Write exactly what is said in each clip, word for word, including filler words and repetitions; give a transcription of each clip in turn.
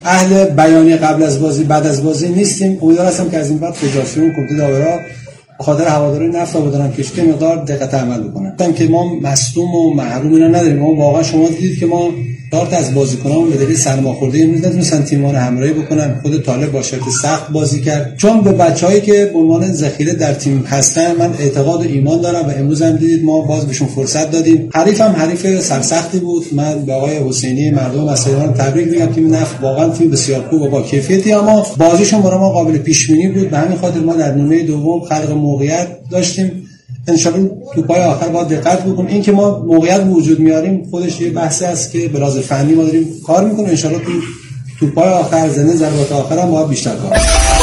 اهل بیانیه قبل از بازی بعد از بازی نیستیم. امیدوار هستم که از این بعد فدراسیون، کمیته داورا به خاطر هواداری نفت آبادان کشتی مقدار دقت عمل بکنن. گفتم که ما مصدوم و محروم اینا نداریم. ما واقعا شما دیدید که ما دارت از بازیکنان به دلیل سرماخوردگی امروز نتونستن تیم‌ها رو همراهی بکنن. خود طالب با شرط سخت بازی کرد، چون به بچه‌هایی که به عنوان ذخیره در تیم هستن من اعتقاد و ایمان دارم و امروز هم دیدید ما باز بهشون فرصت دادیم. حریف هم حریف سرسختی بود. من به آقای حسینی مردم مسئولان تبریک میگم. تیم نفت واقعا تیم بسیار خوب و با کیفیتی، اما بازیشون برای ما قابل پیش بینی بود. به همین خاطر ما در نیمه دوم خلق موقعیت داشتیم. ان شاءالله تو پای آخر باید دقت بکنیم. این که ما موقعیت وجود میاریم خودش یه بحثی است که به لحاظ فنی ما داریم کار میکنیم. ان شاءالله تو تو پای آخر زنده ضربات آخر هم باید بیشتر کار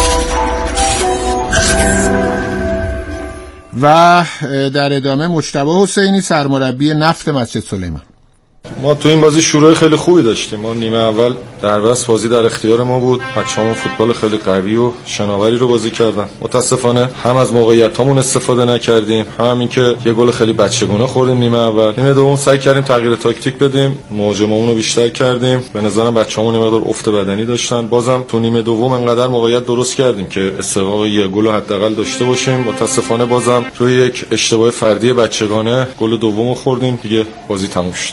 و در ادامه مجتبی حسینی سرمربی نفت مسجد سلیمان. ما تو این بازی شروع خیلی خوبی داشتیم. ما نیمه اول در بس بازی در اختیار ما بود. بچه‌ها فوتبال خیلی قوی و شناوری رو بازی کردن. متاسفانه هم از موقعیتامون استفاده نکردیم، هم اینکه یه گل خیلی بچگونه خوردیم نیمه اول. نیمه دوم سعی کردیم تغییر تاکتیک بدیم، مهاجمامون رو بیشتر کردیم. به نظرم بچه‌هامون یه مقدار افت بدنی داشتن. بازم تو نیمه دوم انقدر موقعیت درست کردیم که استحقاق یه گل حداقل داشته باشیم. متاسفانه بازم روی یک اشتباه فردی بچگانه گل دومو خوردیم. دیگه بازی تموم شد.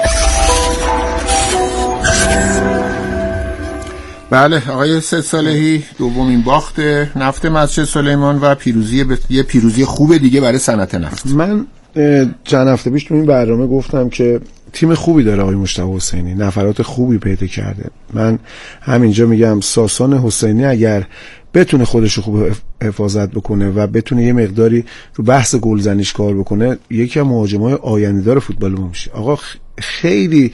بله آقای سید صالحی، دومین باخت نفت مسجد سلیمان و پیروزی ب... یه پیروزی خوب دیگه برای صنعت نفت. من چند هفته پیش تو این برنامه گفتم که تیم خوبی داره آقای مجتبی حسینی، نفرات خوبی پیدا کرده. من همینجا میگم ساسان حسینی اگر بتونه خودشو خوب حفاظت بکنه و بتونه یه مقداری رو بحث گلزنیش کار بکنه، یکی از مهاجمای آینده‌دار فوتبال ما میشه. آقا خیلی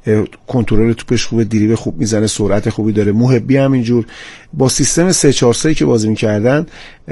کنترل توپش خوبه، دریبل خوب میزنه، سرعت خوبی داره. محبی هم اینجور با سیستم سه چهار سه که بازی میکردن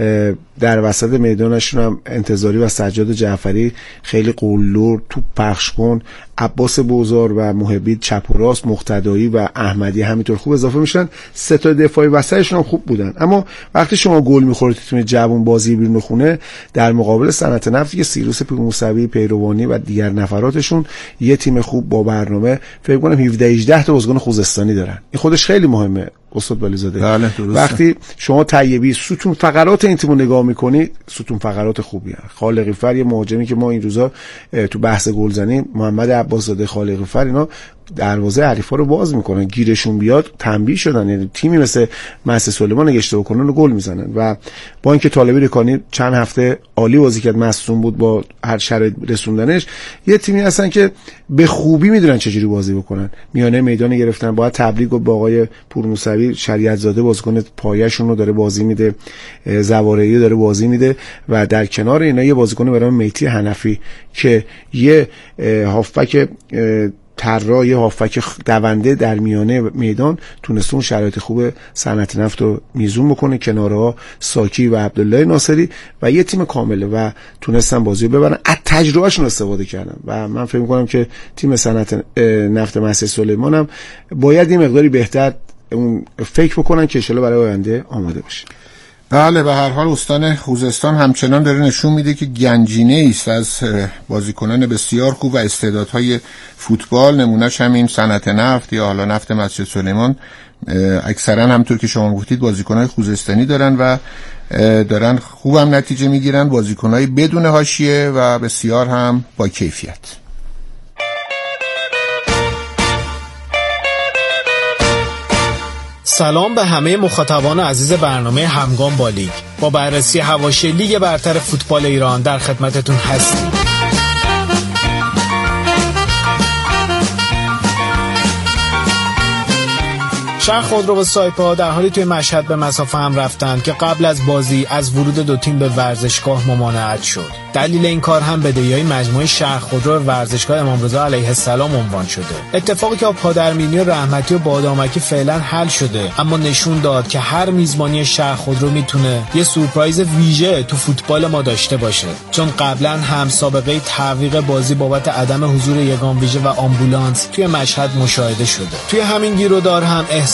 در وسط میدانشون هم انتظاری و سجاد جعفری خیلی قلدر توپ پخش کن، عباس بوزار و محبی چپ و راست، مقتدایی و احمدی همینطور خوب اضافه میشن. سه تا دفاعی وسطشون هم خوب بودن. اما وقتی شما گل میخورید تیم جوان بازی بیرون خونه در مقابل صنعت نفت که سیروس موسوی، پیروانی و دیگر نفراتشون یه تیم خوب با برنامه، فکر کنم هفده هجده تا بازیکن خوزستانی دارن. این خودش خیلی مهمه استاد ولیزاده. بله وقتی شما طیبی ستون فقرات این تیمو نگاه میکنی، ستون فقرات خوبیه. خالقی فر یه مهاجمی که ما این روزا تو بحث گلزنی، محمد عباس زاده، خالقی فر، اینا دروازه حریفا رو باز میکنن، گیرشون بیاد تنبیه شدن. یعنی تیمی مثل مسجد سلیمان اگه اشتباه کنن گل میزنن. و با اینکه طالبی رکانی چند هفته عالی بازی کرد، مصدوم بود، با هر شرایط رسوندنش، یه تیمی هستن که به خوبی میدونن چجوری بازی بکنن. میانه میدان گرفتن. باید تبریک با آقای پورموسوی، شریعت زاده بازیکن پایه‌شون رو داره بازی میده، زوارعی داره بازی میده و در کنار اینا یه بازیکن به نام میتی حنفی که یه هافبک طراح، یه هافبک دونده در میانه میدان تونسته اون شرایط خوب صنعت نفت رو میزون بکنه. کنارها ساکی و عبدالله ناصری و یه تیم کامله و تونستن بازی رو ببرن. از تجربهشون استفاده کردن و من فکر می‌کنم که تیم صنعت نفت مسجد سلیمان هم باید یه مقداری بهتر اون فکر بکنن که ان شاءالله برای آینده آماده بشه. بله به هر حال استان خوزستان همچنان داره نشون میده که گنجینه است از بازیکنان بسیار خوب و استعدادهای فوتبال. نمونهش همین صنعت نفت یا حالا نفت مسجد سلیمان اکثرا همونطور که شما گفتید بازیکنهای خوزستانی دارن و دارن خوبم نتیجه میگیرن، بازیکنهای بدون حاشیه و بسیار هم با کیفیت. سلام به همه مخاطبان عزیز برنامه همگام با لیگ. با بررسی حواشی لیگ برتر فوتبال ایران در خدمتتون هستیم. شهر خودرو و سایپا در حالی توی مشهد به مسافه هم رفتند که قبل از بازی از ورود دو تیم به ورزشگاه ممانعت شد. دلیل این کار هم بدهی‌های مجموعه شهر خودرو و ورزشگاه امام رضا علیه السلام عنوان شده. اتفاقی که با پادرمینی و رحمتی و بادامکی فعلا حل شده، اما نشون داد که هر میزبانی شهر خودرو میتونه یه سورپرایز ویژه تو فوتبال ما داشته باشه، چون قبلا هم سابقه تعویق بازی بابت عدم حضور یگان ویژه و آمبولانس توی مشهد مشاهده شده. توی همین گیرودار هم احساس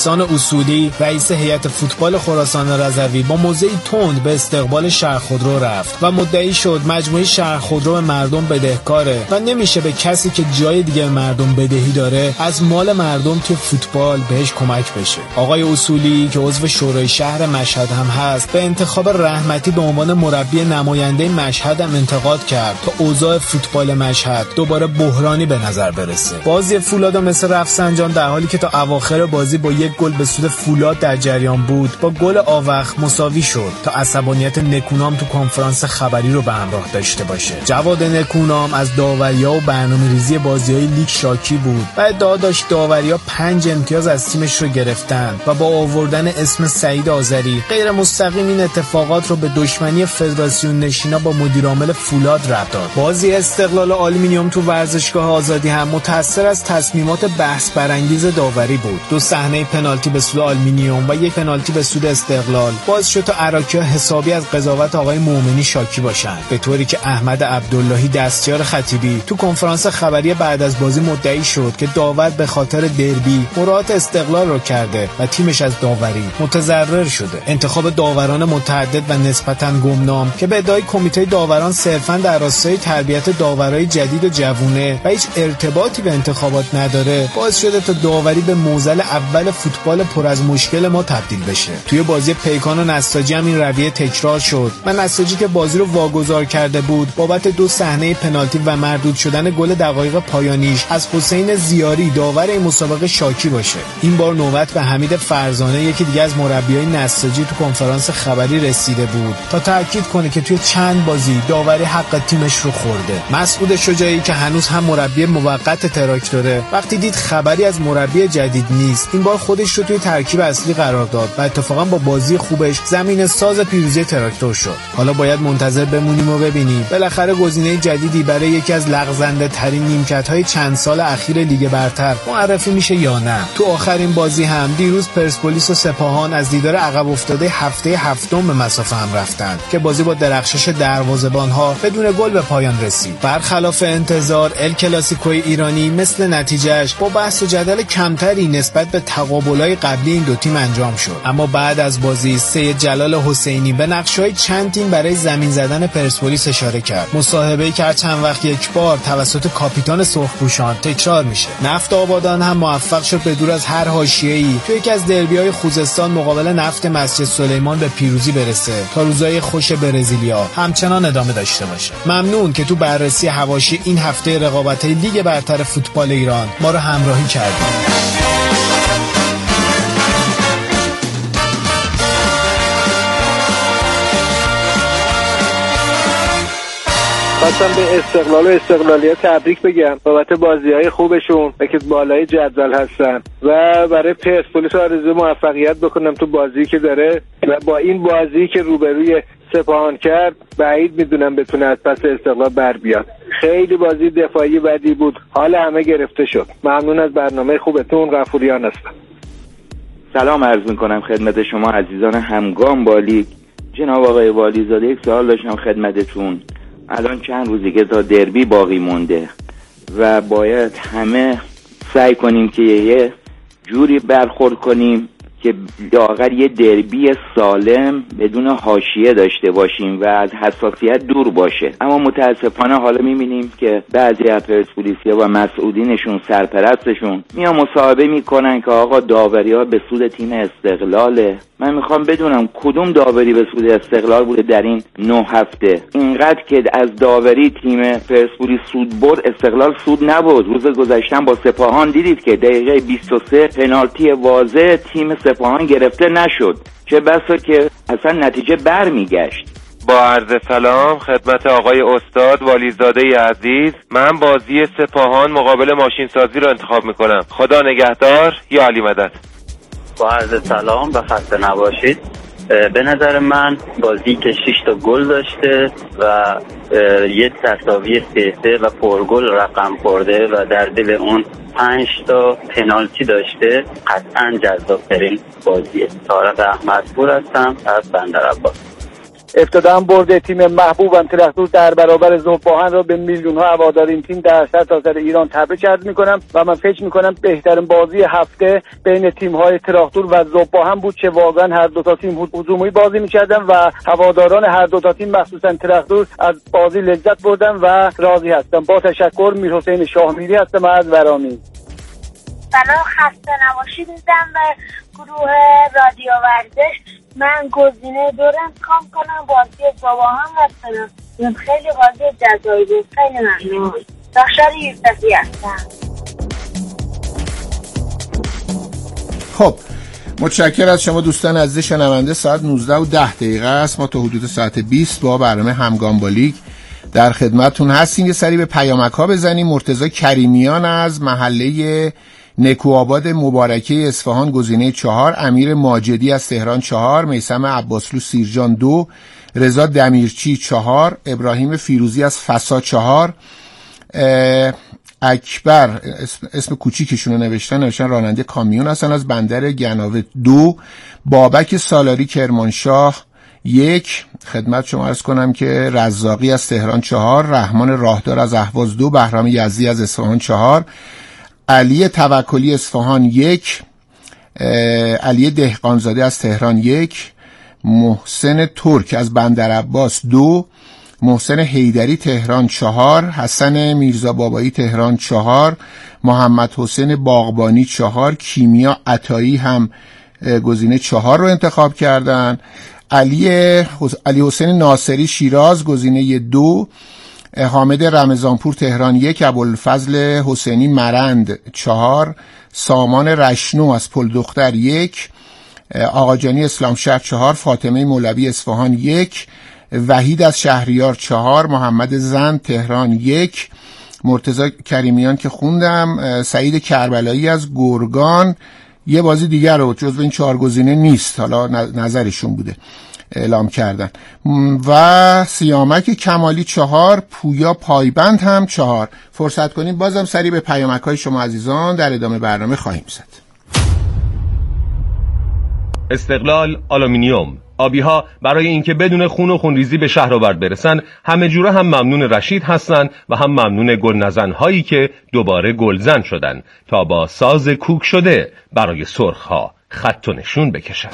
احسان اصولی رئیس هیئت فوتبال خراسان رضوی با موضعی تند به استقبال شهر خودرو رفت و مدعی شد مجموعه شهر خودرو به مردم بدهکاره و نمیشه به کسی که جای دیگه مردم بدهی داره از مال مردم توی فوتبال بهش کمک بشه. آقای اصولی که عضو شورای شهر مشهد هم هست به انتخاب رحمتی به عنوان مربی نماینده مشهد هم انتقاد کرد تا اوضاع فوتبال مشهد دوباره بحرانی به نظر برسه. بازی فولاد و مثل رفسنجان در حالی که تا اواخر بازی با یک گل به سود فولاد در جریان بود با گل آوخ مساوی شد تا عصبانیت نکونام تو کنفرانس خبری رو به همراه داشته باشه. جواد نکونام از داوریا و برنامه‌ریزی بازی‌های لیگ شاکی بود و ادعا داشت داوریا پنج امتیاز از تیمش رو گرفتن و با آوردن اسم سعید آذری غیر مستقیم این اتفاقات رو به دشمنی فدراسیون نشینا با مدیر عامل فولاد ربط داد. بازی استقلال و آلومینیوم تو ورزشگاه آزادی هم متأثر از تصمیمات بحث برانگیز داوری بود. دو صحنه پنالتی به سود آلومینیوم و یک پنالتی به سود استقلال باعث شد تا عراقی‌ها حسابی از قضاوت آقای مومنی شاکی باشند، به طوری که احمد عبداللهی دستیار خطیبی تو کنفرانس خبری بعد از بازی مدعی شد که داور به خاطر دربی مراعات استقلال رو کرده و تیمش از داوری متضرر شده. انتخاب داوران متعدد و نسبتاً گمنام که به ادعای کمیته داوران صرفاً در راستای تربیت داورای جدید و جوونه و هیچ ارتباطی به انتخابات نداره باعث شده تا داوری به معضل اول فوتبال پر از مشکل ما تبدیل بشه. توی بازی پیکان و نساجی هم این رویه تکرار شد و نساجی که بازی رو واگذار کرده بود بابت دو صحنه پنالتی و مردود شدن گل دقایق پایانیش از حسین زیاری داور این مسابقه شاکی باشه. این بار نوبت به حمید فرزانه یکی دیگه از مربیای نساجی تو کنفرانس خبری رسیده بود تا تاکید کنه که توی چند بازی داوری حق تیمش رو خورده. مسعود شجاعی که هنوز هم مربی موقت تراکتوره وقتی دید خبری از مربی جدید نیست این بار خودش رو توی ترکیب اصلی قرار داد و اتفاقا با بازی خوبش زمین ساز پیروزی تراکتور شد. حالا باید منتظر بمونیم و ببینیم بالاخره گزینه جدیدی برای یکی از لغزنده ترین نیمکت‌های چند سال اخیر لیگ برتر معرفی میشه یا نه. تو آخرین بازی هم دیروز پرسپولیس و سپاهان از دیدار عقب افتاده هفته هفتم به مسافه هم رفتند که بازی با درخشش دروازه‌بان‌ها بدون گل به پایان رسید. برخلاف انتظار ال کلاسیکوی ایرانی مثل نتیجهش با بحث و جدل کمتری نسبت به تقابل‌های قبلی این دو تیم انجام شد. اما بعد از بازی سید جلال حسینی به نقشه‌های چند تیم برای زمین زدن پرسپولیس اشاره کرد. مصاحبه‌ای که هر چند وقت یک بار توسط کاپیتان سرخپوشان تکرار میشه. نفت آبادان هم موفق شد به دور از هر حاشیه‌ای تو یکی از دربی‌های خوزستان مقابل نفت مسجد سلیمان به پیروزی برسه تا روزای خوش برزیلیا همچنان ادامه داشته باشه. ممنون که تو بررسی حواشی این هفته رقابت‌های لیگ برتر فوتبال ایران ما رو همراهی کردید. خواستم به استقلال و استقلالیت تبریک بگم بابت بازی‌های خوبشون و که بالای جدول هستن و برای پرسپولیس آرزوی موفقیت بکنم تو بازی که داره و با این بازی که روبروی سپاهان کرد بعید میدونم بتونه از پس استقلال بر بیاد. خیلی بازی دفاعی بدی بود، حال همه گرفته شد. ممنون از برنامه خوبتون. غفوریان هستم. سلام عرض میکنم خدمت شما عزیزان همگام با لیگ. جناب آقای والیزاده یک سوال داشتم خدمتتون. الان چند روزی که تا دربی باقی مونده و باید همه سعی کنیم که یه جوری برخورد کنیم که لااقل یه دربی سالم بدون حاشیه داشته باشیم و از حساسیت دور باشه. اما متاسفانه حالا میبینیم که بعضی از پرسپولیسیا و مسئولینشون سرپرستشون میان مصاحبه میکنن که آقا داوری ها به سود تیم استقلاله. من میخوام بدونم کدوم داوری به سود استقلال بوده در این نه هفته؟ اینقدر که از داوری تیم پرسپولیس سود برد، استقلال سود نبود. روز گذشتن با سپاهان دیدید که دقیقه بیست و سه پنالتی واضح تیم سپاهان گرفته نشد، چه بسا که اصلا نتیجه برمیگشت. با عرض سلام خدمت آقای استاد والیزاده عزیز، من بازی سپاهان مقابل ماشین سازی رو انتخاب میکنم. خدا نگهدار. یا علی مدد. با عرض سلام و خسته نباشید. به نظر من بازی که شش تا گل داشته و یه تساوی سه سه و پرگل رقم خورده و در دل اون پنج تا پنالتی داشته قطعا جذاب‌ترین بازیه. طارق احمدپور هستم از بندرعباس. ابتدا برد تیم محبوبم ترختور در برابر ذوب‌آهن را به میلیون ها هوادار این تیم در سرتاسر ایران تبریک عرض میکنم و من فکر میکنم بهترین بازی هفته بین تیم های ترختور و ذوب‌آهن بود که واقعا هر دو تا تیم هجومی بازی میکردن و هواداران هر دو تا تیم مخصوصا ترختور از بازی لذت بردن و راضی هستم. با تشکر، میرحسین شاهمیری هستم از ورامین. سلام، خسته نباشید. میدم به گروه رادیو ورزش. من گزینه دو رو انتخاب کنم، بازی ذوب‌آهن هستم. خیلی بازی جذابی بود. خیلی ممنون. داشتار یوسفی هستم. خب متشکر از شما دوستان عزیز شنونده. ساعت نوزده و ده دقیقه است. ما تا حدود ساعت بیست با برنامه همگام با لیگ در خدمتتون هستیم. یه سری به پیامک ها بزنیم. مرتضی کریمیان از محله نکوآباد مبارکه اصفهان گزینه چهار، امیر ماجدی از تهران چهار، میثم عباسلو سیرجان دو، رضا دمیرچی چهار، ابراهیم فیروزی از فسا چهار، اکبر اسم, اسم کوچیکشون رو نوشتن نوشتن راننده کامیون هستن از بندر گناوه دو، بابک سالاری کرمانشاه یک، خدمت شما عرض کنم که رزاقی از تهران چهار، رحمان راهدار از اهواز دو، بهرام یزدی از اصفهان چهار، علی توکلی اصفهان یک، علی دهقانزاده از تهران یک، محسن ترک از بندر عباس دو، محسن حیدری تهران چهار، حسن میرزا بابایی تهران چهار، محمد حسین باغبانی چهار، کیمیا عطایی هم گزینه چهار رو انتخاب کردن، علی علی حسین ناصری شیراز گزینه دو، حامد رمضانپور تهران یک، ابوالفضل حسینی مرند چهار، سامان رشنو از پل دختر یک، آقاجانی اسلام شهر چهار، فاطمه مولوی اصفهان یک، وحید از شهریار چهار، محمد زند تهران یک، مرتضی کریمیان که خوندم، سعید کربلایی از گرگان یه بازی دیگر رو جزو این چهار گزینه نیست، حالا نظرشون بوده اعلام کردن، و سیامک کمالی چهار، پویا پایبند هم چهار. فرصت کنیم بازم سری به پیامک های شما عزیزان در ادامه برنامه خواهیم زد. استقلال آلومینیوم آبی‌ها برای اینکه بدون خون و خونریزی به شهرآورد برسن همه جوره هم ممنون رشید هستن و هم ممنون گلنزن هایی که دوباره گلزن شدن تا با ساز کوک شده برای سرخ‌ها خط و نشون بکشن.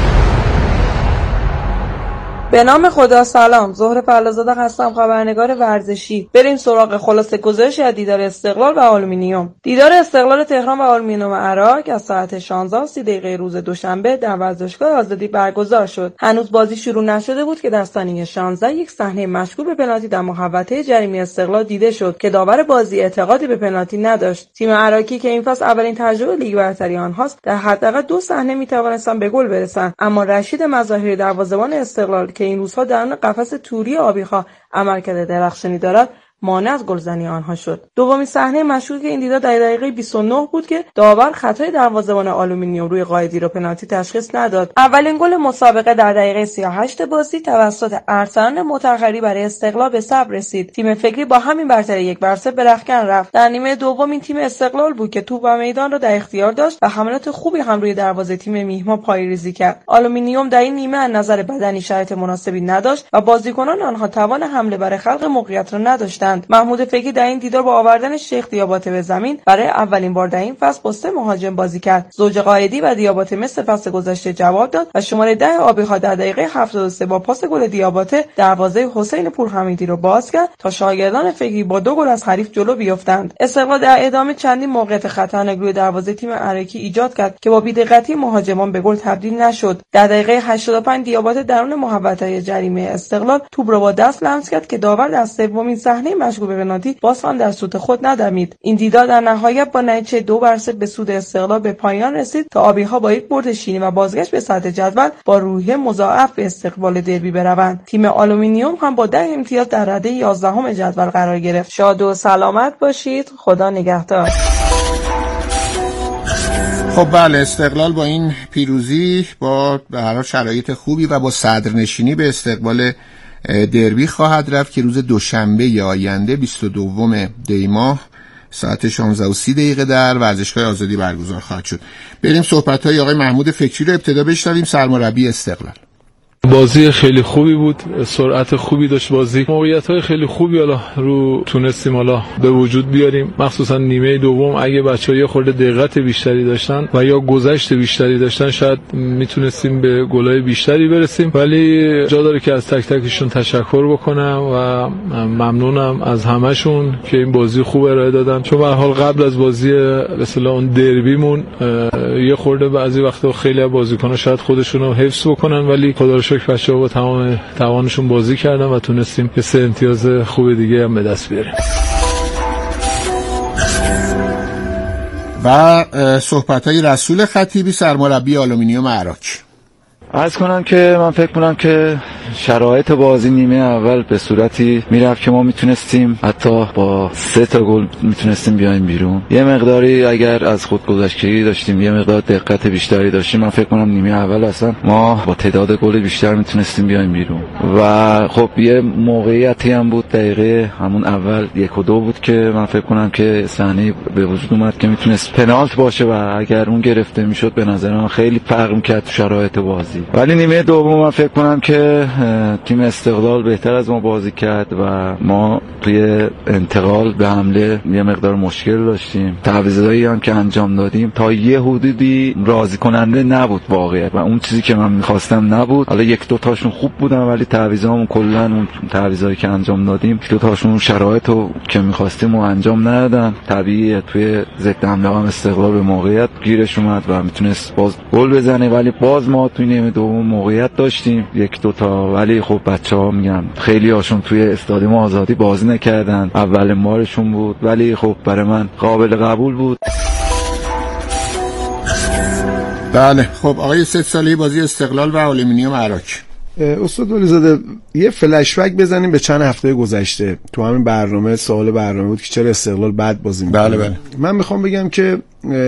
به نام خدا. سلام، زهره پهلوزاده هستم، خبرنگار ورزشی. بریم سراغ خلاصه گزارش از دیدار استقلال و آلومینیوم. دیدار استقلال تهران و آلومینیوم عراق از ساعت شانزده و سی دقیقه روز دوشنبه در ورزشگاه آزادی برگزار شد. هنوز بازی شروع نشده بود که در ثانیه شانزده یک صحنه مشکوک به پنالتی در محوطه جریمه استقلال دیده شد که داور بازی اعتقادی به پنالتی نداشت. تیم عراقی که این فصل اولین تجربه لیگ برتری آنهاست، در حداقل دو صحنه میتوانستند به گل برسند، اما رشید مظاهری دروازه‌بان استقلال که این روزها درون قفس توری آبی‌ها عملکرد درخشانی دارد مانع از گلزنی آنها شد. دومین صحنه مشکوک این دیدار در دقیقه بیست و نه بود که داور خطای دروازه‌بان آلومینیوم روی قائدی را پنالتی تشخیص نداد. اولین گل مسابقه در دقیقه سی و هشت بازی توسط ارسلان مطهری برای استقلال به ثبت رسید. تیم فکری با همین برتری یک بر صفر به رختکن رفت. در نیمه دوم این تیم استقلال بود که توپ و میدان را در اختیار داشت و حملات خوبی هم روی دروازه تیم میهمان پایه‌ریزی کرد. آلومینیوم در این نیمه از نظر بدنی شرایط مناسبی نداشت و بازیکنان آنها توان حمله برای خلق موقعیت را نداشتند. محمود فکری در این دیدار با آوردن شیخ دیاباته به زمین برای اولین بار در این فصل با سه مهاجم بازی کرد. زوج قائدی و دیاباته مثل فصل گذشته جواب داد و شماره ده آبی‌ها در دقیقه هفتاد و سه با پاس گل دیاباته دروازه حسین پورحمیدی را باز کرد تا شاگردان فکری با دو گل از حریف جلو بیفتند. استقلال در ادامه چندین موقعیت خطرناک روی دروازه تیم عراقی ایجاد کرد که با بی‌دقتی مهاجمان به گل تبدیل نشد. در دقیقه هشتاد و پنج دیاباته درون محوطه جریمه استقلال توپ را با دست لمس کرد که داور در سومین صحنه مشغول به پنالتی باز هم در سوت خود ندمید. این دیدار در نهایت با نتیجه دو بر صفر به سود استقلال به پایان رسید تا آبی‌ها با یک برد شیرین و بازگشت به صدر جدول با روحیه مضاعف به استقبال دربی بروند. تیم آلومینیوم هم با ده امتیاز در رده یازدهم جدول قرار گرفت. شاد و سلامت باشید. خدا نگهدار. خب بله، استقلال با این پیروزی با به هر حال شرایط خوبی و با صدرنشینی به استقبال دربی خواهد رفت که روز دوشنبه آینده بیست و دوم دی ماه ساعت شانزده و سی دقیقه در ورزشگاه آزادی برگزار خواهد شد. بریم صحبت‌های آقای محمود فکری رو ابتدا بشنویم، سرمربی استقلال. بازی خیلی خوبی بود، سرعت خوبی داشت بازی، موقعیت‌های خیلی خوبی حالا رو تونستیم حالا به وجود بیاریم، مخصوصا نیمه دوم اگه بچه‌ها یه خورده دقت بیشتری داشتن و یا گذشت بیشتری داشتن شاید میتونستیم به گل‌های بیشتری برسیم، ولی جا داره که از تک تکشون تشکر بکنم و ممنونم از همه‌شون که این بازی خوب ارائه دادن، چون به هر حال قبل از بازی به اصطلاح اون دربیمون یه خورده بعضی وقتا خیلی از بازیکن‌ها شاید خودشون رو حفظ بکنن، ولی خدا رو شکر بچه‌ها با تمام توانشون بازی کردن و تونستیم یه سه امتیاز خوب دیگه هم به دست بیاریم. و صحبت‌های رسول خطیبی سرمربی آلومینیوم عراق. عرض کنم که من فکر کنم که شرایط بازی نیمه اول به صورتی میرفت که ما میتونستیم حتی با سه تا گل میتونستیم بیایم بیرون. یه مقداری اگر از خود گذشتگی داشتیم، یه مقدار دقت بیشتری داشتیم، من فکر کنم نیمه اول اصلا ما با تعداد گل بیشتر میتونستیم بیایم بیرون. و خب یه موقعیتی هم بود دقیقه همون اول یک و دو بود که من فکر کنم که صحنه به وجود اومد که میتونست پنالت باشه و اگر اون گرفته میشد به نظر من خیلی فرق می‌کرد تو شرایط بازی. ولی نیمه دوم من فکر کنم که تیم استقلال بهتر از ما بازی کرد و ما توی انتقال به حمله یه مقدار مشکل داشتیم. تعویضایی هم که انجام دادیم تا یه حدودی راضی کننده نبود واقعا و اون چیزی که من می‌خواستم نبود. حالا یک دو تاشون خوب بودن ولی تعویضامون کلاً اون تعویضایی که انجام دادیم دو تاشون شرایطو که می‌خواستیم و انجام ندادن. طبیعیه توی ضد حمله هم استقلال به موقعیت گیرش اومد و میتونست باز گل بزنه، ولی باز ما توی نیمه دوم موقعیت داشتیم یک دو تا، ولی خب بچه‌ها میگم خیلی هاشون توی استادیوم آزادی بازی نکردن، اولین بارشون بود، ولی خب برای من قابل قبول بود. بله خب آقای سه ساله بازی استقلال و آلومینیوم عراق. استاد ولیزاده یه فلش بک بزنیم به چند هفته گذشته. تو همین برنامه سوال برنامه بود که چرا استقلال بد بازی می‌کنه. بله بله. من میخوام بگم که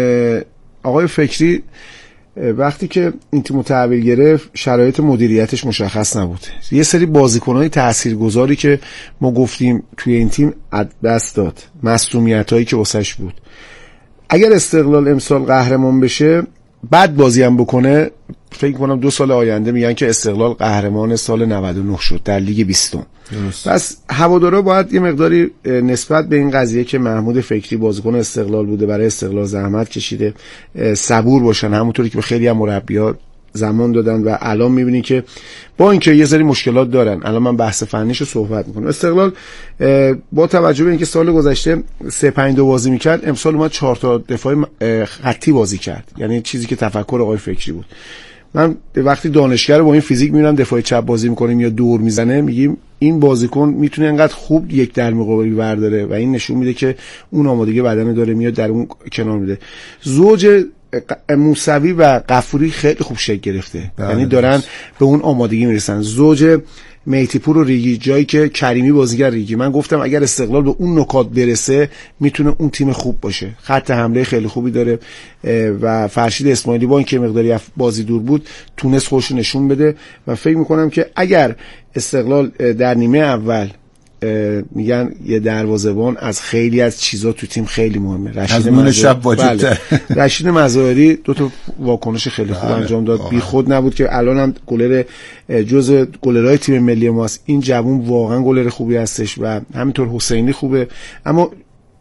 آقای فکری وقتی که این تیمو تحویل گرفت شرایط مدیریتش مشخص نبود. یه سری بازیکن‌های تاثیرگذاری که ما گفتیم توی این تیم از دست داد، معصومیتایی که واسش بود. اگر استقلال امسال قهرمان بشه بعد بازی هم بکنه فکر کنم دو سال آینده میگن که استقلال قهرمان سال نود و نه شد در لیگ بیستم. پس هوادارا باید یه مقداری نسبت به این قضیه که محمود فکری بازیکن استقلال بوده برای استقلال زحمت کشیده صبور باشن، همونطوری که به خیلی هم مربی‌ها زمان دادن و الان میبینی که با اینکه یه سری مشکلات دارن، الان من بحث فنیشو صحبت میکنم. استقلال با توجه به اینکه سال گذشته سه پنج دو بازی میکرد، امسال اومد چهار تا دفاع خطی بازی کرد، یعنی چیزی که تفکر آقای فکری بود. من وقتی دانشگر با این فیزیک میبینم دفاع چپ بازی میکنیم یا دور میزنه، میگیم این بازیکن میتونه انقدر خوب یک در مقابلی برداره و این نشون میده که اون آمادگی بدنه داره، میاد در اون کنار میده. زوج موسوی و غفوری خیلی خوب شکل گرفته، یعنی دارن به اون آمادگی میرسن. زوج میتیپور و ریگی، جایی که کریمی بازیگر ریگی، من گفتم اگر استقلال به اون نکات برسه میتونه اون تیم خوب باشه. خط حمله خیلی خوبی داره و فرشید اسماعیلی با اینکه مقداری بازی دور بود تونست خودش نشون بده و فکر میکنم که اگر استقلال در نیمه اول میگن یه دروازه‌بان از خیلی از چیزا تو تیم خیلی مهمه. رشید مظاهری رشید مظاهری دو تا واکنش خیلی خوب انجام داد، بی خود نبود که الان هم گلر جزء گلرهای تیم ملی ماست. این جوون واقعا گلر خوبی هستش و همینطور حسینی خوبه، اما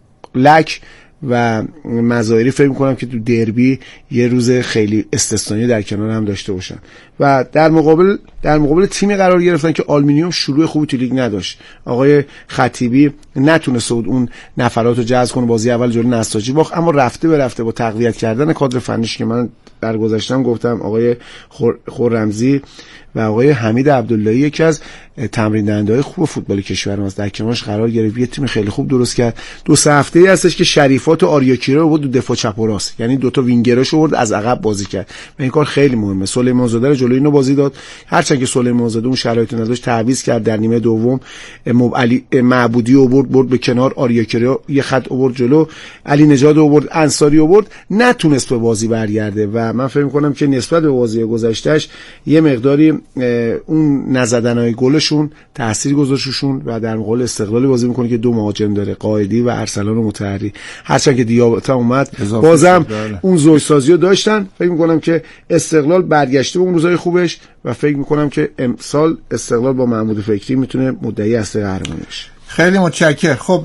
لک و مظاهری فکر می‌کنم که تو دربی یه روز خیلی استثنایی در کنار هم داشته باشن و در مقابل در مقابل تیمی قرار گرفتن که آلومینیوم شروع خوبی تو لیگ نداشت. آقای خطیبی نتونست اون نفرات رو جذب کنه، بازی اول جلوی نساجی باخت، اما رفته به رفته با تقویت کردن کادر فنیش که من در گذشتم گفتم آقای خوررمزی و آقای حمید عبداللهی یکی از تمرین دهنده‌های خوب فوتبال کشور ماست، در کنارش قرار گرفت، یه تیم خیلی خوب درست کرد. دو سه هفته‌ای هستش که شریفات و آریاکیرا رو بود دو دفاع چپ و راست، یعنی دو تا وینگراش آورد از عقب بازی کرد و این کار خیلی مهمه. سلیمان زاده رو جلوی اینو بازی داد، هرچند که سلیمان زاده اون شرایط نداشت تعویض کرد در نیمه دوم. علی معبودی آورد برد به کنار، آریاکیرا یه خط آورد جلو، علی نژاد آورد، انصاری آورد، نتونست به بازی برگرده و من فکر می‌کنم که نسبت به بازی گذشتهش یه مقداری اون نزدن‌های گلشون تاثیر گذاشتشون و در مقابل استقلالی بازی میکنه که دو مهاجم داره، قائدی و ارسلان مطهری. هرچند که دیاباتا اومد بازم اون زوجسازی رو داشتن. فکر میکنم که استقلال برگشته به اون روزای خوبش و فکر میکنم که امسال استقلال با محمود فکری میتونه مدعی اصلی قهرمانی بشه. خیلی متشکرم. خب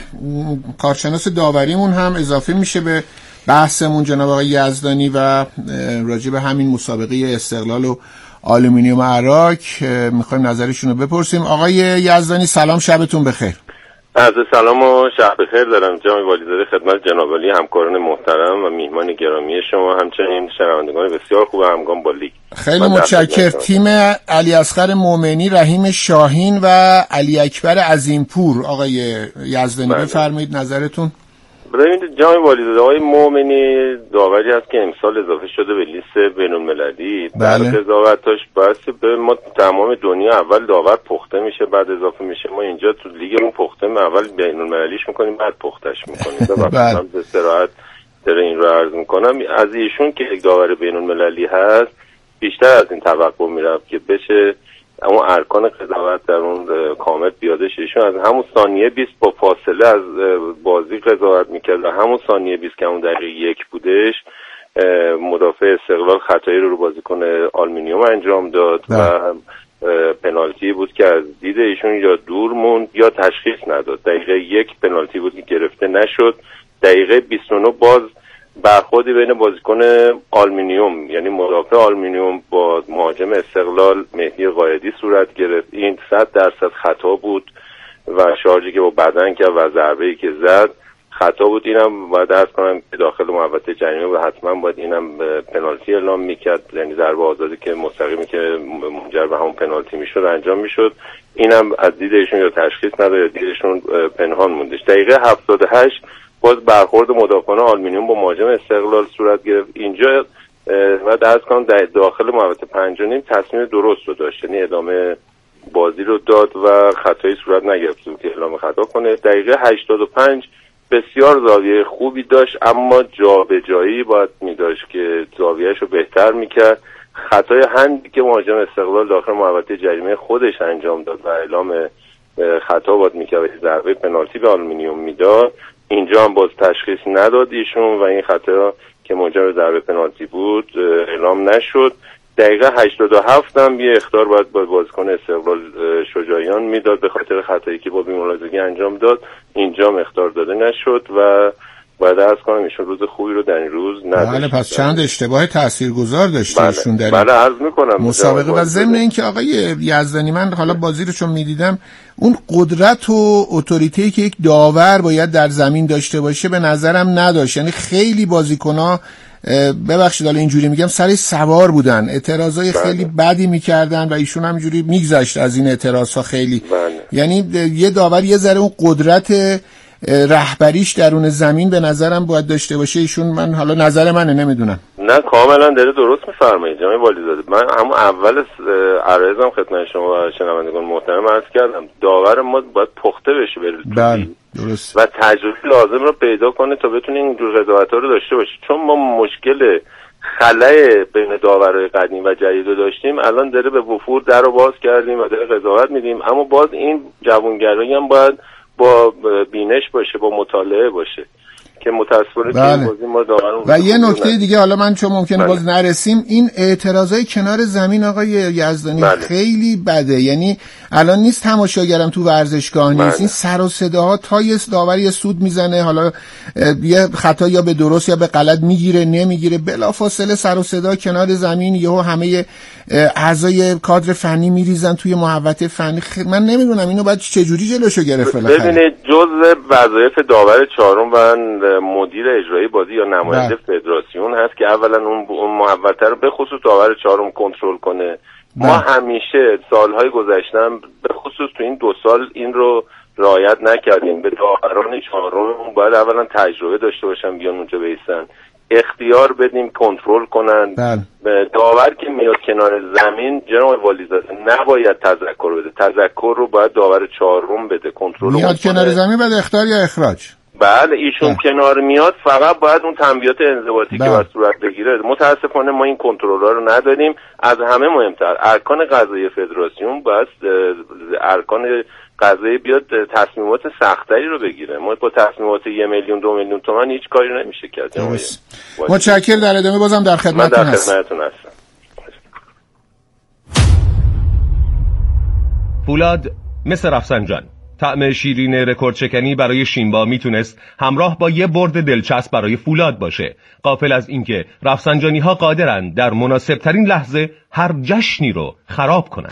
کارشناس داوریمون هم اضافه میشه به بحثمون، جناب آقای یزدانی، و راجع به همین مسابقه استقلال و آلومینیوم عراق میخوایم نظرشون رو بپرسیم. آقای یزدانی سلام، شبتون بخیر. عرض سلام و شب بخیر دارم جناب والیزاده خدمت جناب عالی همکاران محترم و میهمان گرامی شما، همچنین شنوندگان بسیار خوب همگام با لیگ. خیلی متشکرم. تیم علی اصغر مومنی، رحیم شاهین و علی اکبر عظیمپور. آقای یزدانی بفرمایید نظرتون. ببینید جناب والیزاده، آقای مومنی داوری هست که امسال اضافه شده به لیست بین‌المللی. در قضاوتاش باعث به ما تمام دنیا اول داور پخته میشه بعد اضافه میشه. ما اینجا تو لیگمون پخته اول بین‌المللیش میکنیم بعد پختش میکنیم. من به صراحت در این رو عرض میکنم از ایشون که یک داور بین‌المللی هست بیشتر از این توقع میرفت که بشه اما ارکان قضاوت در اون کامل بیادش. ایشون از همون ثانیه بیست با فاصله از بازی قضاوت میکرد و همون ثانیه بیست که اون دقیقه یک بودش مدافع استقلال خطایی رو رو بازیکن آلومینیوم انجام داد و پنالتی بود که از دید ایشون یا دور موند یا تشخیص نداد. دقیقه یک پنالتی بود که گرفته نشد. دقیقه بیست و نه باز برخوردی بین بازیکن آلومینیوم یعنی مدافع آلومینیوم با مهاجم استقلال مهدی قائدی صورت گرفت. این صد درصد خطا بود و شارژی که با بدن کرد و ضربه‌ای که زد خطا بود. اینم باید عرض کنم که داخل محوطه جریمه و حتما باید اینم پنالتی اعلام میکرد، یعنی ضربه آزادی که مستقیمی که منجر به همون پنالتی میشد انجام میشد. اینم از دید ایشون یا تشخیص نداد یا دیدشون پنهان موندش. دقیقه هفتاد و هشت باز برخورد مدافعان آلومینیوم با مهاجم استقلال صورت گرفت. اینجا و درس کنم در داخل محوطه پنج و نیم تصمیم درست رو داشت، یعنی ادامه بازی رو داد و خطایی صورت نگرفت که اعلام خطا کنه. دقیقه هشتاد و پنج بسیار زاویه خوبی داشت اما جابجایی باید می‌داشت که زاویه‌اش رو بهتر می‌کرد. خطای هندی که مهاجم استقلال داخل محوطه جریمه خودش انجام داد و اعلام خطا باید می‌کرد، ضربه پنالتی به آلومینیوم میداد. اینجا هم باز تشخیص نداد ایشون و این خطا که منجر به ضربه پنالتی بود اعلام نشد. دقیقه هشتاد و هفت هم یه اخطار باید با بازیکن استقلال شجاعیان میداد به خاطر خطایی که با بی‌ملاحظگی انجام داد. اینجا هم اخطار داده نشد و باید عرض کنم ایشون روز خوبی رو در این روز نداشت. بله، پس چند اشتباه تاثیرگذار داشته ایشون در بله عرض میکنم مسابقه. و ضمن اینکه آقای یزدانی من حالا بازی رو چون میدیدم اون قدرت و اتوریتی که یک داور باید در زمین داشته باشه به نظرم نداشت. یعنی خیلی بازیکن‌ها ببخشید حالا اینجوری میگم سری سوار بودن، اعتراضای بله. خیلی بدی میکردن و ایشون همینجوری میگذشت از این اعتراضها خیلی بله. یعنی یه داور یه ذره اون قدرت رهبریش درون زمین به نظرم باید داشته باشه ایشون. من حالا نظر منه نمیدونم. نه کاملا داره درست میفرمایید جناب والیزاده. من همون اول عرضم خدمت شما و شنوندگان محترم عرض کردم داور ما باید پخته بشه بله درست و تجربه لازم رو پیدا کنه تا بتونه این جور قضاوت‌ها رو داشته باشه. چون ما مشکل خلأ بین داورای قدیم و جدید رو داشتیم، الان داره به وفور در رو باز کردیم و داره قضاوت میدیم، اما باز این جوانگرایی هم باید با بینش باشه، با مطالعه باشه که متأسفانه بله. بازی ما داورون و یه نکته دیگه حالا من چون ممکنه بله. باز نرسیم، این اعتراضای کنار زمین آقای یزدانی بله. خیلی بده. یعنی الان نیست تماشاگرم تو ورزشگاه نیست بله. این سر و صداها تا یه داوری سود میزنه، حالا یه خطا یا به درست یا به غلط میگیره نمیگیره، بلافاصله سر و صدا کنار زمین یهو همه اعضای کادر فنی میریزن توی محوطه فنی. خ... من نمیدونم اینو بعد چه جوری جلوشو گرفت. ببینید جزء وظایف داور چهارم و مدیر اجرایی بازی یا نماینده فدراسیون هست که اولا اون محوطه رو به خصوص داور چهارم کنترل کنه. ما همیشه سالهای گذشتم به خصوص تو این دو سال این رو رعایت نکردیم. به داوران چهارم باید اولا تجربه داشته باشن بیان اونجا بیستن، اختیار بدیم کنترل کنن. بله. داور که میاد کنار زمین جناب والیزاده نباید تذکر بده، تذکر رو باید داور چهارم بده، کنترل میاد کنار زمین بعد اختیار یا اخراج. بله ایشون کنار میاد فقط باید اون تنبیهات انضباطی که باید صورت بگیره. متاسفانه ما این کنترل‌ها رو نداریم. از همه مهمتر ارکان قضایی فدراسیون باید ارکان قضایی بیاد تصمیمات سختری رو بگیره. ما با تصمیمات یک میلیون دو میلیون تومان هیچ کاری نمیشه کرد. متشکرم. در ادامه بازم در خدمتتون هستم. من در خدمتتون هستم. فولاد مثل رفسنجان، طعم شیرین رکورد شکنی برای شینبا میتونست همراه با یه برد دلچسب برای فولاد باشه، غافل از اینکه رفسنجانی ها قادرن در مناسب ترین لحظه هر جشنی رو خراب کنن.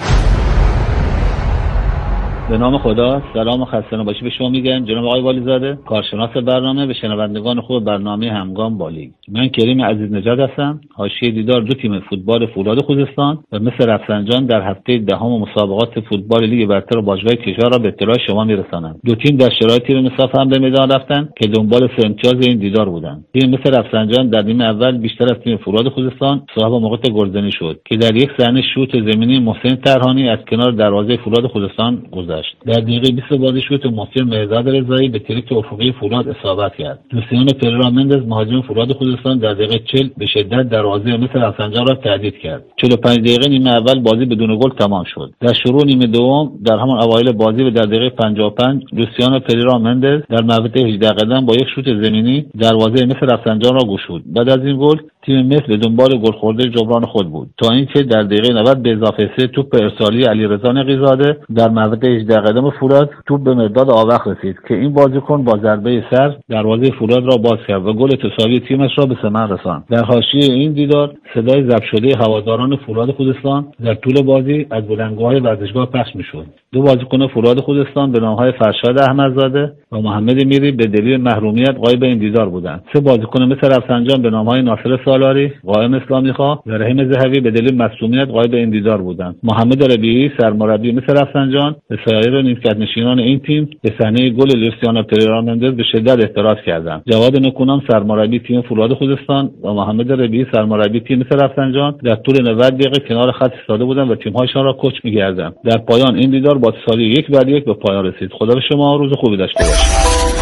به نام خدا، سلام و خسته نباشی به شما میگم جناب آقای والیزاده، کارشناس برنامه، به شنوندگان خوب برنامه همگام بالیگ. من کریم عزیز نژاد هستم، حاشیه دیدار دو تیم فوتبال فولاد خوزستان و مثل رفسنجان در هفته دهم مسابقات فوتبال لیگ برتر و باشگاه کشور را به اطلاع شما میرسانم. دو تیم در شرایطی به مسافه هم به میدان رفتند که دنبال سه امتیاز این دیدار بودند. تیم مثل رفسنجان در نیمه اول بیشتر از تیم فولاد خوزستان صاحب موقعیت گلزنی شد که در یک صحنه شوت زمینی محسن ترهانی از کنار دروازه فولاد خوزستان گذشت. در دقیقه بیست بازی شوت محسن مهرداد رضایی به تریک افقی فولاد اصابت کرد. لوسیانو پررا مندز مهاجم فولاد خوزستان در دقیقه چهل به شدت دروازه مثل رفسنجان را تهدید کرد. چهل و پنج دقیقه نیمه اول بازی بدون گل تمام شد. در شروع نیمه دوم در همان اوایل بازی و در دقیقه پنجاه و پنج لوسیانو پررا مندز در محوطه هجده قدم با یک شوت زمینی دروازه مثل رفسنجان را گشود. بعد از این گل تیم مصر به دنبال گل خورده جبران خود بود تا اینکه در دقیقه نود به اضافه سه توپ ارسالی علیرضا نقی‌زاده در محوطه هجده قدم فولاد توپ به مرداد آوخ رسید که این بازیکن با ضربه سر دروازه فولاد را باز کرد و گل تساوی تیمش را به ثمر رساند. در حاشیه این دیدار صدای ضبط شده هواداران فولاد خوزستان در طول بازی از بلندگوهای ورزشگاه پخش می‌شد. دو بازیکن فولاد خوزستان به نام‌های فرشاد احمدزاده و محمد میری به دلیل محرومیت غایب این دیدار بودند. سه بازیکن مثل رفسنجان به نام‌های ناصر سالاری، قائم اسلامی‌خواه و رحیم ذهبی به دلیل مصونیت غایب این دیدار بودند. محمد ربیعی سرمربی مثل رفسنجان به سایر نیمکت‌نشینان این تیم به صحنه گل لوسیانو پررا مندز به شدت اعتراض کردند. جواد نکونام سرمربی تیم فولاد خوزستان و محمد ربیعی سرمربی تیم مثل رفسنجان در طول نود دقیقه کنار خط ایستاده بودند و تیم‌هایشان را کوچ می‌کردند. در پایان این دیدار با تساوی یک بر یک به پایان رسید. خدا به شما روز خوبی داشته باشه.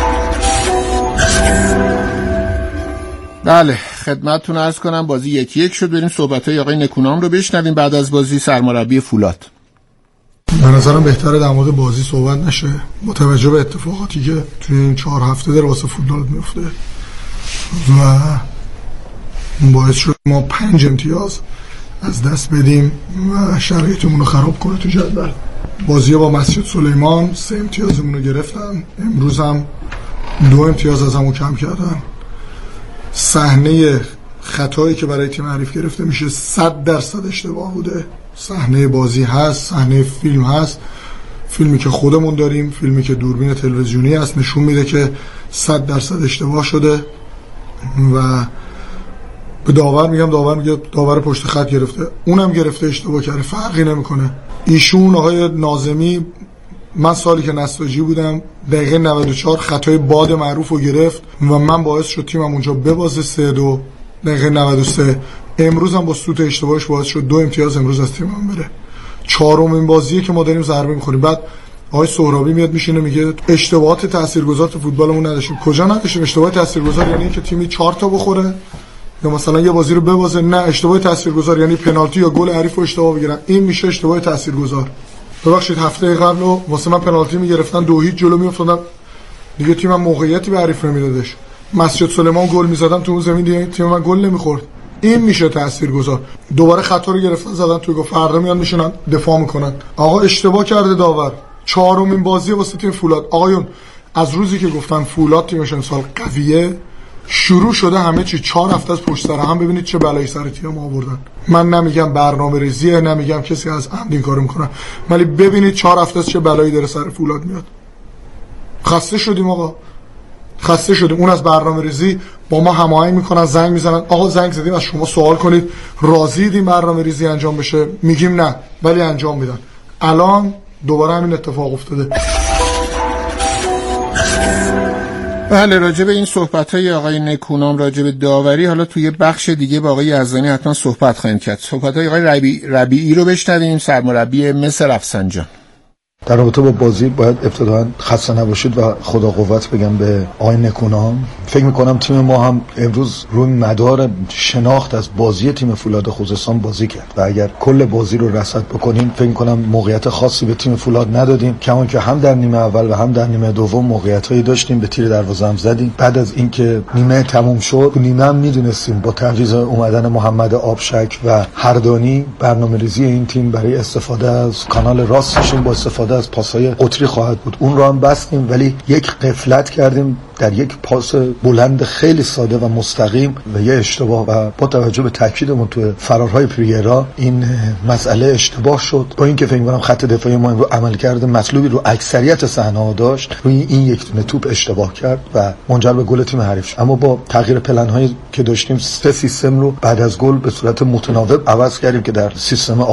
بله خدمتتون عرض کنم بازی یکی یک شد. بریم صحبت‌های آقای نکونام رو بشنویم بعد از بازی سرمربی فولاد. به نظرم بهتره در مورد بازی صحبت نشه با توجه به اتفاقاتی که توی این چهار هفته در واسه فوتبال میفته و باعث شد ما پنج امتیاز از دست بدیم و شرایطمون رو خراب کنه تو جدول. بازی با مسجد سلیمان سه امتیازمون رو گرفتن، امروز هم دو امتیاز از همون کم کردن. صحنه خطایی که برای تیم حریف گرفته میشه صد درصد اشتباه بوده. صحنه بازی هست، صحنه فیلم هست، فیلمی که خودمون داریم، فیلمی که دوربین تلویزیونی هست، نشون میده که صد درصد اشتباه شده و به داور میگم داور میگه داور پشت خط گرفته، اونم گرفته اشتباه کرده، فرقی نمیکنه. ایشون آقای ناظمی، من سالی که نساجی بودم دقیقه نود و چهار خطای باد معروف رو گرفت و من باعث شد تیمم اونجا ببازه سه دو. دقیقه نود و سه امروز هم با سوت اشتباهش باعث شد دو امتیاز امروز از تیمم بره. چهارمین بازیه که ما داریم ضربه میخوریم. بعد آقای سهرابی میاد میشینه میگه اشتباهات تاثیرگذار تو فوتبالمون نداشتیم. کجا نداشتیم؟ اشتباه تاثیرگذار یعنی که تیمی چهار تا بخوره یا مثلا یه بازی رو ببازه. نه، اشتباه تاثیرگذار یعنی پنالتی یا گل حریف رو اشتباه بگیرن. این میشه اشتباه تاثیرگذار. ببخشید هفته قبل واسه من پنالتی میگرفتن دو هیچ جلو میافتادم دیگه تیمم موقعیتی به حریف نمیدادش. مسجد سلیمان گل میزدم تو اون زمین دیگه تیم من گل نمیخورد. این میشه تاثیرگذار. دوباره خطا رو گرفتن زدن توی گل، فردا میان میشنن دفاع میکنن. آقا اشتباه کرده داور. چهارمین بازی واسه تیم فولاد. آقایون از روزی که گفتن فولاد تیمش امسال قویه شروع شده همه چی. چهار هفته از پشت سر هم ببینید چه بلایی سر تیم آوردن. من نمیگم برنامه‌ریزیه، نمیگم کسی از عمد این کارو میکنه، ولی ببینید چهار هفته از چه بلایی داره سر فولاد میاد. خسته شدیم آقا، خسته شدیم. اون از برنامه‌ریزی با ما هماهنگ میکنن، زنگ میزنن آقا زنگ زدیم از شما سوال کنید راضیید این برنامه‌ریزی انجام بشه؟ میگیم نه، ولی انجام میدن. الان دوباره همین اتفاق افتاده. بله راجع به این صحبت‌های آقای نکونام راجع به داوری حالا توی بخش دیگه با آقای یزدانی حتما صحبت خواهیم کرد. صحبت‌های آقای ربیعی ربیعی رو بشنویم، سرمربی مس رفسنجان. در رابطه با بازی باید ابتداً خسته نباشید و خدا قوت بگم به آقای نکونام. فکر میکنم تیم ما هم امروز روی مدار شناخت از بازی تیم فولاد خوزستان بازی کرد و اگر کل بازی رو رصد بکنیم فکر میکنم موقعیت خاصی به تیم فولاد ندادیم، کما که هم در نیمه اول و هم در نیمه دوم موقعیتایی داشتیم، به تیر دروازه هم زدیم. بعد از اینکه نیمه تموم شد نیمه هم میدونستیم با تعویض اومدن محمد آبشک و هردانی برنامه‌ریزی این تیم برای استفاده از کانال راستشون با استفاده از پاس‌های قطری خواهد بود. اون رو هم بستیم ولی یک غفلت کردیم در یک پاس بلند خیلی ساده و مستقیم و یه اشتباه و با توجه به تاکیدمون تو فرارهای پریرا این مسئله اشتباه شد. با اینکه فکر می‌کنم خط دفاعی ما امروز عمل کرده مطلوبی رو اکثریت صحنه‌ها داشت، روی این یک دونه توپ اشتباه کرد و منجر به گل تیم حریف شد. اما با تغییر پلن‌هایی که داشتیم سه سیستم رو بعد از گل به صورت متناوب عوض کردیم که در سیستم